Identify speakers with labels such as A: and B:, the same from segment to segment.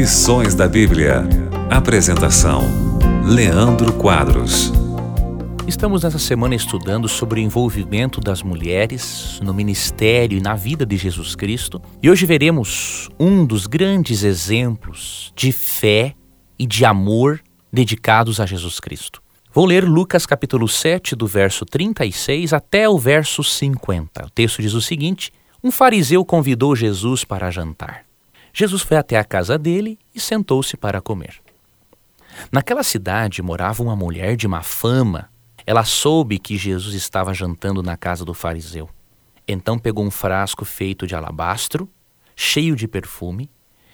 A: Lições da Bíblia. Apresentação: Leandro Quadros.
B: Estamos nessa semana estudando sobre o envolvimento das mulheres no ministério e na vida de Jesus Cristo. E hoje veremos um dos grandes exemplos de fé e de amor dedicados a Jesus Cristo. Vou ler Lucas capítulo 7, do verso 36 até o verso 50. O texto diz o seguinte: um fariseu convidou Jesus para jantar. Jesus foi até a casa dele e sentou-se para comer. Naquela cidade morava uma mulher de má fama. Ela soube que Jesus estava jantando na casa do fariseu. Então pegou um frasco feito de alabastro, cheio de perfume,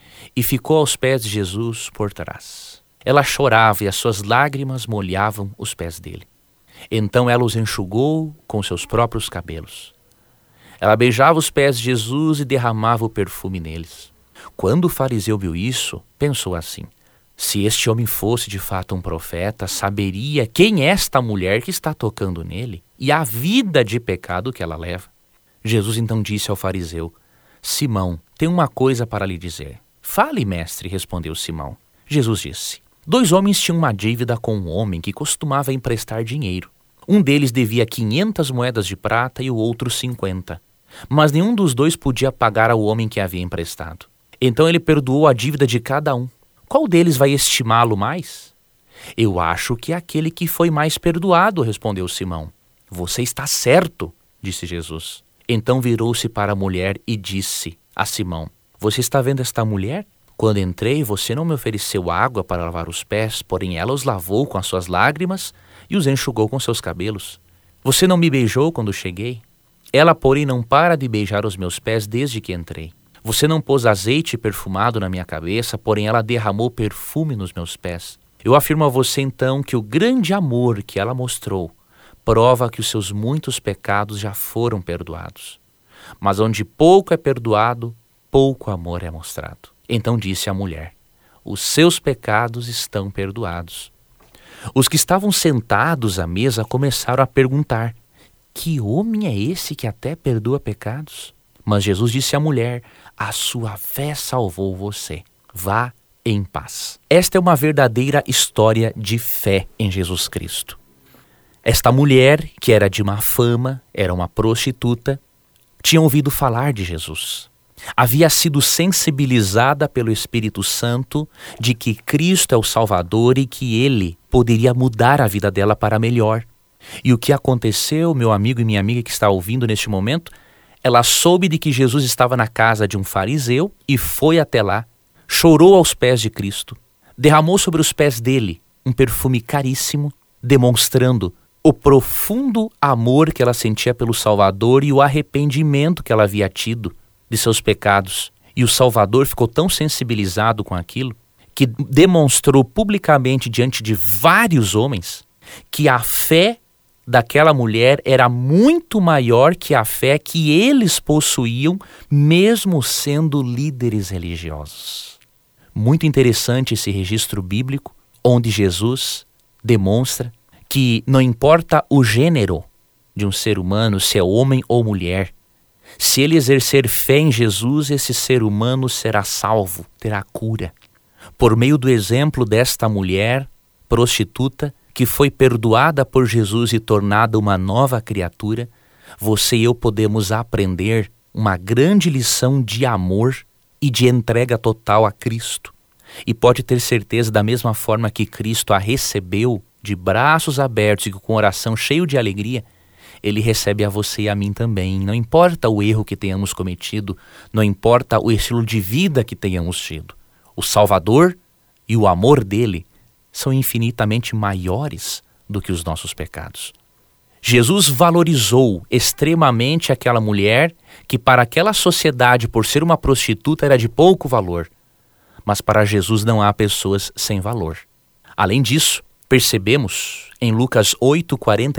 B: e ficou aos pés de Jesus por trás. Ela chorava e as suas lágrimas molhavam os pés dele. Então ela os enxugou com seus próprios cabelos. Ela beijava os pés de Jesus e derramava o perfume neles. Quando o fariseu viu isso, pensou assim: se este homem fosse de fato um profeta, saberia quem é esta mulher que está tocando nele e a vida de pecado que ela leva. Jesus então disse ao fariseu: Simão, tenho uma coisa para lhe dizer. Fale, mestre, respondeu Simão. Jesus disse: 2 homens tinham uma dívida com um homem que costumava emprestar dinheiro. Um deles devia 500 moedas de prata e o outro 50. Mas nenhum dos dois podia pagar ao homem que havia emprestado. Então ele perdoou a dívida de cada um. Qual deles vai estimá-lo mais? Eu acho que é aquele que foi mais perdoado, respondeu Simão. Você está certo, disse Jesus. Então virou-se para a mulher e disse a Simão: você está vendo esta mulher? Quando entrei, você não me ofereceu água para lavar os pés, porém ela os lavou com as suas lágrimas e os enxugou com seus cabelos. Você não me beijou quando cheguei? Ela, porém, não para de beijar os meus pés desde que entrei. Você não pôs azeite perfumado na minha cabeça, porém ela derramou perfume nos meus pés. Eu afirmo a você então que o grande amor que ela mostrou prova que os seus muitos pecados já foram perdoados. Mas onde pouco é perdoado, pouco amor é mostrado. Então disse a mulher: os seus pecados estão perdoados. Os que estavam sentados à mesa começaram a perguntar: que homem é esse que até perdoa pecados? Mas Jesus disse à mulher: a sua fé salvou você. Vá em paz. Esta é uma verdadeira história de fé em Jesus Cristo. Esta mulher, que era de má fama, era uma prostituta, tinha ouvido falar de Jesus. Havia sido sensibilizada pelo Espírito Santo de que Cristo é o Salvador e que Ele poderia mudar a vida dela para melhor. E o que aconteceu, meu amigo e minha amiga que está ouvindo neste momento? Ela soube de que Jesus estava na casa de um fariseu e foi até lá, chorou aos pés de Cristo, derramou sobre os pés dele um perfume caríssimo, demonstrando o profundo amor que ela sentia pelo Salvador e o arrependimento que ela havia tido de seus pecados. E o Salvador ficou tão sensibilizado com aquilo que demonstrou publicamente diante de vários homens que a fé daquela mulher era muito maior que a fé que eles possuíam, mesmo sendo líderes religiosos. Muito interessante esse registro bíblico, onde Jesus demonstra que não importa o gênero de um ser humano, se é homem ou mulher, se ele exercer fé em Jesus, esse ser humano será salvo, terá cura. Por meio do exemplo desta mulher prostituta, que foi perdoada por Jesus e tornada uma nova criatura, você e eu podemos aprender uma grande lição de amor e de entrega total a Cristo. E pode ter certeza, da mesma forma que Cristo a recebeu de braços abertos e com o coração cheio de alegria, Ele recebe a você e a mim também. Não importa o erro que tenhamos cometido, não importa o estilo de vida que tenhamos tido. O Salvador e o amor dele são infinitamente maiores do que os nossos pecados. Jesus valorizou extremamente aquela mulher que para aquela sociedade, por ser uma prostituta, era de pouco valor. Mas para Jesus não há pessoas sem valor. Além disso, percebemos em Lucas 8,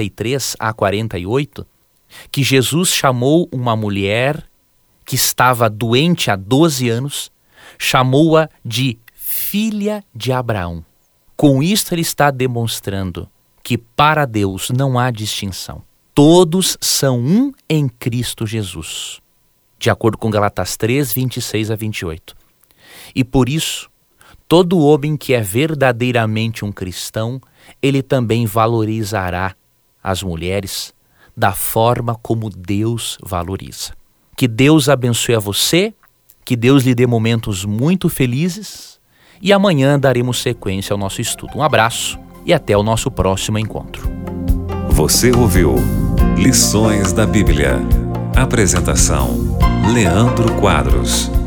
B: 43 a 48, que Jesus chamou uma mulher que estava doente há 12 anos, chamou-a de filha de Abraão. Com isto ele está demonstrando que para Deus não há distinção. Todos são um em Cristo Jesus. De acordo com Galatas 3, 26 a 28. E por isso, Todo homem que é verdadeiramente um cristão, ele também valorizará as mulheres da forma como Deus valoriza. Que Deus abençoe a você, que Deus lhe dê momentos muito felizes e amanhã daremos sequência ao nosso estudo. Um abraço e até o nosso próximo encontro.
A: Você ouviu Lições da Bíblia. Apresentação: Leandro Quadros.